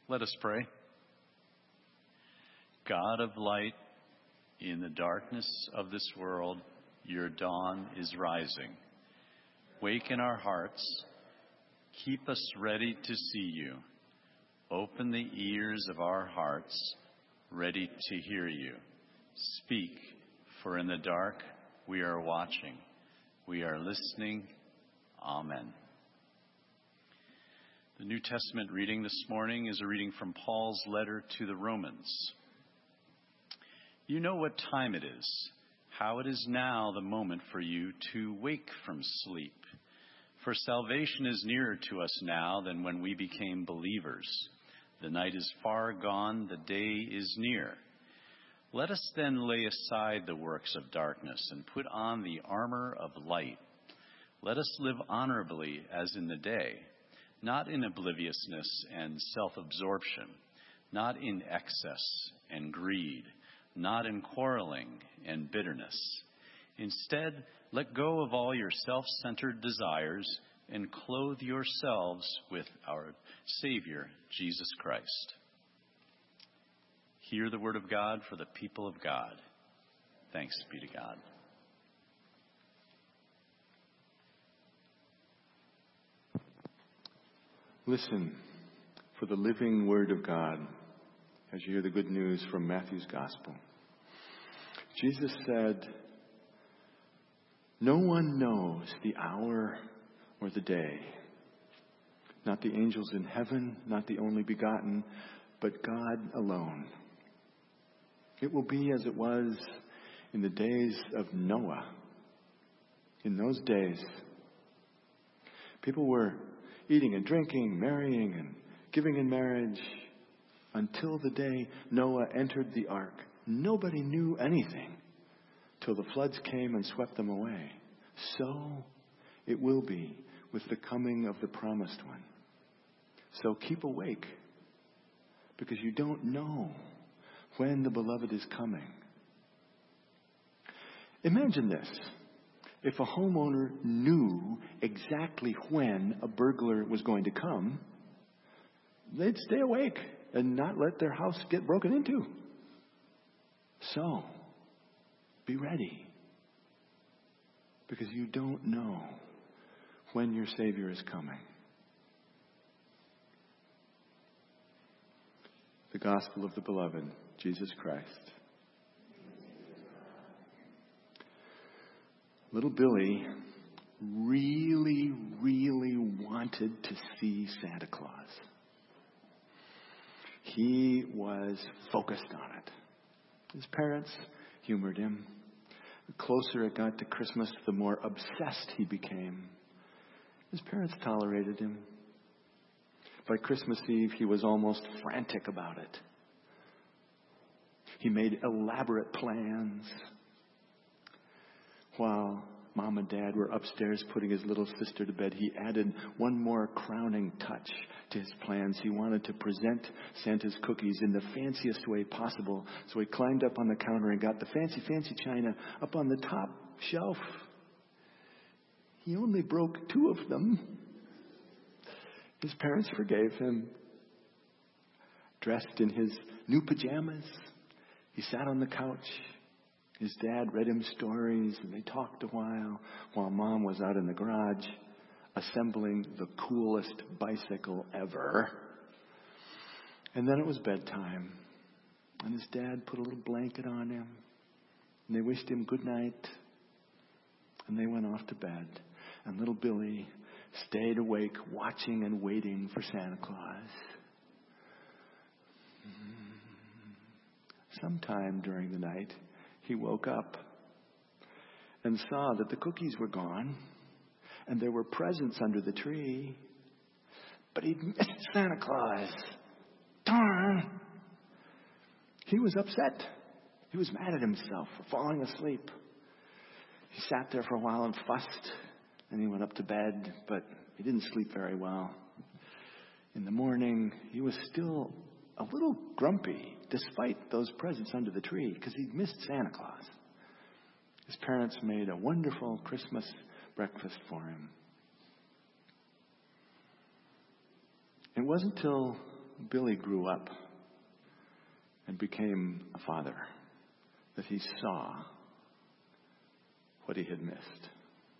Let us pray. God of light, in the darkness of this world, your dawn is rising. Waken our hearts. Keep us ready to see you. Open the ears of our hearts, ready to hear you. Speak, for in the dark we are watching. We are listening. Amen. The New Testament reading this morning is a reading from Paul's letter to the Romans. You know what time it is, how it is now the moment for you to wake from sleep. For salvation is nearer to us now than when we became believers. The night is far gone, the day is near. Let us then lay aside the works of darkness and put on the armor of light. Let us live honorably as in the day, not in obliviousness and self-absorption, not in excess and greed, not in quarreling and bitterness. Instead, let go of all your self-centered desires and clothe yourselves with our Savior, Jesus Christ. Hear the word of God for the people of God. Thanks be to God. Listen for the living word of God as you hear the good news from Matthew's gospel. Jesus said, "No one knows the hour or the day, not the angels in heaven, not the only begotten, but God alone. It will be as it was in the days of Noah. In those days, people were eating and drinking, marrying and giving in marriage, until the day Noah entered the ark. Nobody knew anything till the floods came and swept them away. So it will be with the coming of the promised one. So keep awake, because you don't know when the beloved is coming." Imagine this. If a homeowner knew exactly when a burglar was going to come, they'd stay awake and not let their house get broken into. So, be ready, because you don't know when your Savior is coming. The gospel of the beloved, Jesus Christ. Little Billy really, really wanted to see Santa Claus. He was focused on it. His parents humored him. The closer it got to Christmas, the more obsessed he became. His parents tolerated him. By Christmas Eve, he was almost frantic about it. He made elaborate plans. While Mom and Dad were upstairs putting his little sister to bed, he added one more crowning touch to his plans. He wanted to present Santa's cookies in the fanciest way possible. So he climbed up on the counter and got the fancy china up on the top shelf. He only broke 2 of them. His parents forgave him. Dressed in his new pajamas, he sat on the couch. His dad read him stories, and they talked a while Mom was out in the garage assembling the coolest bicycle ever. And then it was bedtime, and his dad put a little blanket on him, and they wished him good night, and they went off to bed. And little Billy stayed awake, watching and waiting for Santa Claus. Sometime during the night, he woke up and saw that the cookies were gone and there were presents under the tree, but he'd missed Santa Claus. Darn! He was upset. He was mad at himself for falling asleep. He sat there for a while and fussed, and he went up to bed, but he didn't sleep very well. In the morning, he was still a little grumpy, despite those presents under the tree, because he'd missed Santa Claus. His parents made a wonderful Christmas breakfast for him. It wasn't till Billy grew up and became a father, that he saw what he had missed.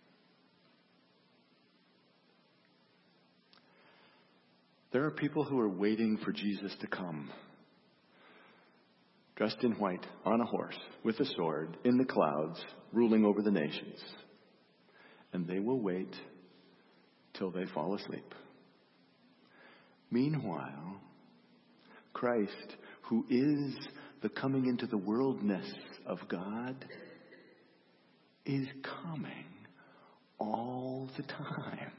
There are people who are waiting for Jesus to come, dressed in white, on a horse, with a sword, in the clouds, ruling over the nations. And they will wait till they fall asleep. Meanwhile, Christ, who is the coming into the worldness of God, is coming all the time.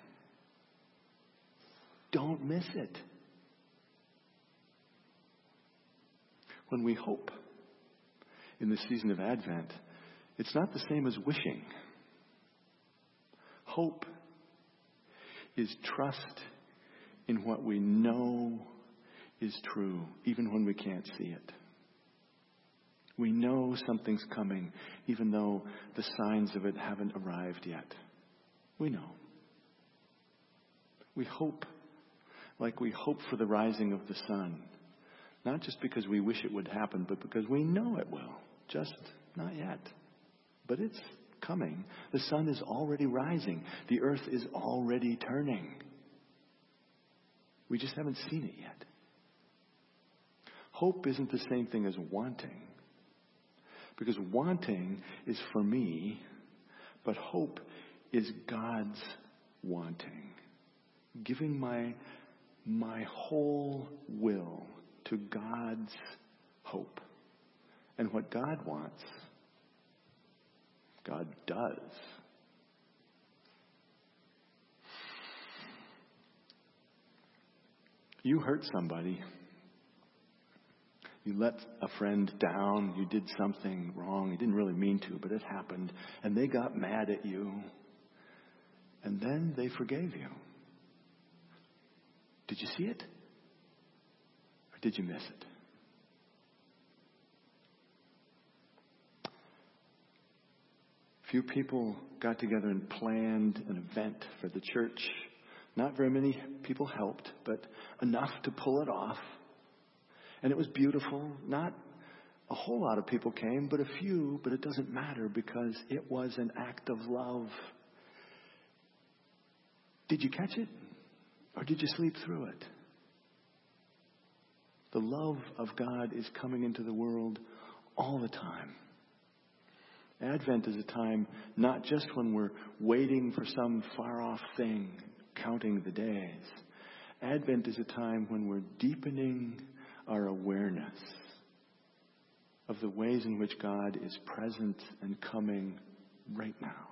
Don't miss it. When we hope in the season of Advent, it's not the same as wishing. Hope is trust in what we know is true, even when we can't see it. We know something's coming, even though the signs of it haven't arrived yet. We know. We hope like we hope for the rising of the sun. Not just because we wish it would happen, but because we know it will. Just not yet. But it's coming. The sun is already rising. The earth is already turning. We just haven't seen it yet. Hope isn't the same thing as wanting. Because wanting is for me, but hope is God's wanting. Giving my whole will to God's hope. And what God wants, God does. You hurt somebody. You let a friend down. You did something wrong. You didn't really mean to, but it happened. And they got mad at you. And then they forgave you. Did you see it? Or did you miss it? Few people got together and planned an event for the church. Not very many people helped, but enough to pull it off. And it was beautiful. Not a whole lot of people came, but a few. But it doesn't matter because it was an act of love. Did you catch it? Or did you sleep through it? The love of God is coming into the world all the time. Advent is a time not just when we're waiting for some far-off thing, counting the days. Advent is a time when we're deepening our awareness of the ways in which God is present and coming right now.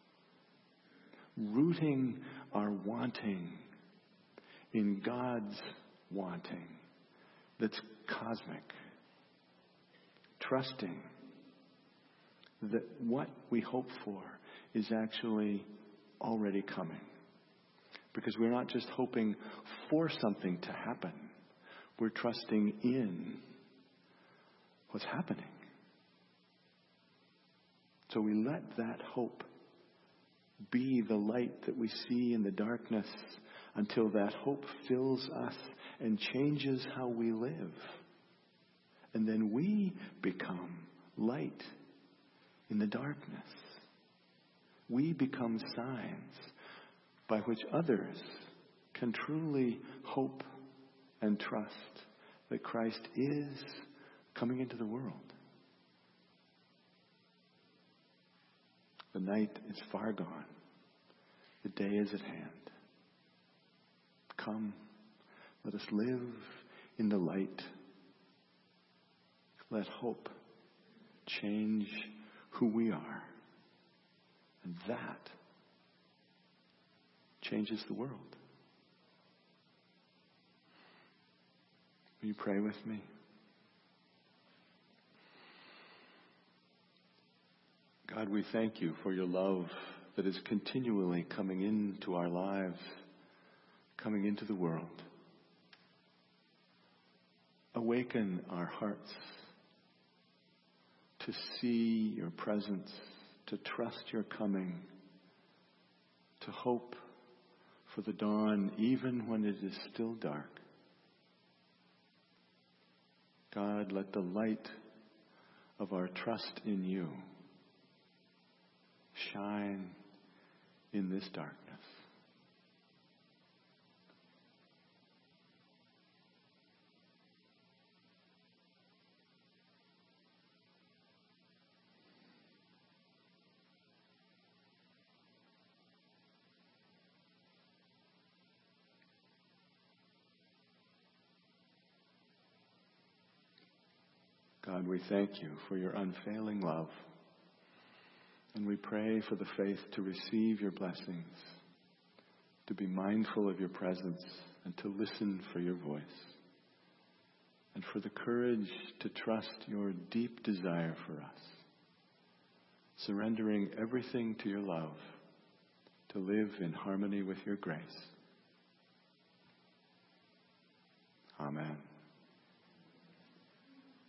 Rooting our wanting in God's wanting that's cosmic. Trusting that what we hope for is actually already coming. Because we're not just hoping for something to happen. We're trusting in what's happening. So we let that hope be the light that we see in the darkness until that hope fills us and changes how we live. And then we become light in the darkness. We become signs by which others can truly hope and trust that Christ is coming into the world. The night is far gone. The day is at hand. Come, let us live in the light. Let hope change who we are. And that changes the world. Will you pray with me? God, we thank you for your love that is continually coming into our lives, coming into the world. Awaken our hearts to see your presence, to trust your coming, to hope for the dawn even when it is still dark. God, let the light of our trust in you shine in this darkness. God, we thank you for your unfailing love. And we pray for the faith to receive your blessings, to be mindful of your presence, and to listen for your voice. And for the courage to trust your deep desire for us, surrendering everything to your love, to live in harmony with your grace. Amen.